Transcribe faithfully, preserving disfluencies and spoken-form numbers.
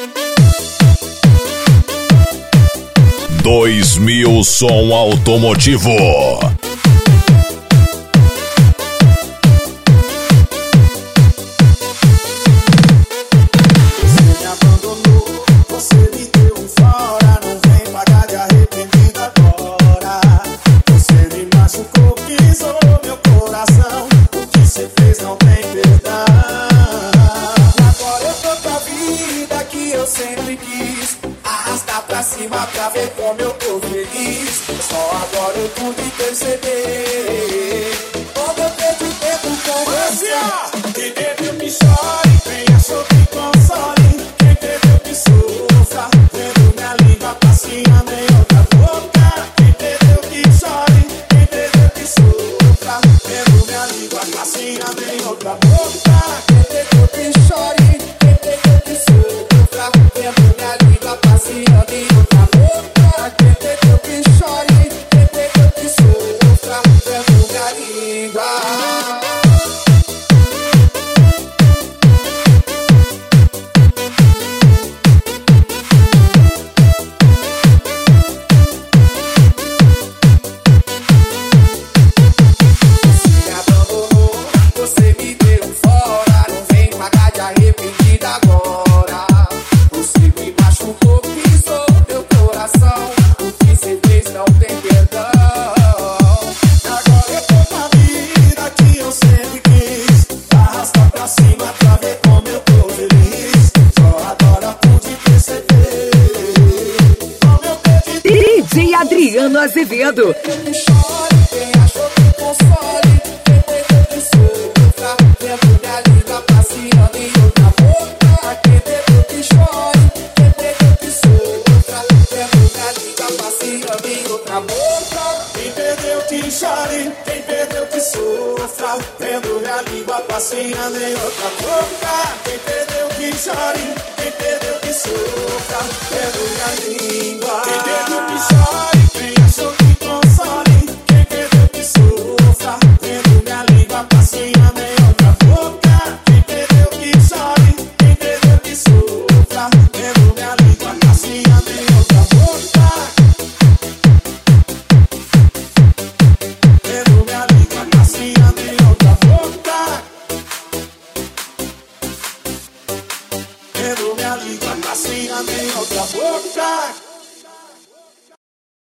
dois mil Som Automotivo. Pra ver como eu tô feliz. Só agora eu pude perceber. Quando eu perdi tempo com você. Quem bebeu que chore, quem achou que console. Quem bebeu que sofra, vendo minha língua passeando em outra boca. Quem bebeu que chore, quem bebeu que sofra, vendo minha língua passeando em outra boca. Quem bebeu que chore, quem bebeu que sofra, vendo minha língua passeando em outra boca. Quem entendeu que chore, quem entendeu que sofra, vendo minha língua. Você me abandonou, você me deu fora. Não vem pagar de arrependido agora. Você me machucou, pisou meu coração. O que cê fez não tem perdão. Agora eu tô com a vida que eu sempre quis. Arrasta pra cima pra ver como eu tô feliz. Só agora pude perceber como eu perdi. D J Adriano Azevedo. Quem chore, quem achou que console. Quem entendeu que sofra, vendo minha língua passeando em outra boca. Quem entendeu que chore, quem entendeu que sofra, vendo minha língua passeando em outra boca. Quem perdeu que chore, quem perdeu que sofra, vendo minha língua passeando em outra boca. Quem perdeu que chore, quem perdeu que sofra, vendo minha língua. Quem perdeu que chore, quem achou que console.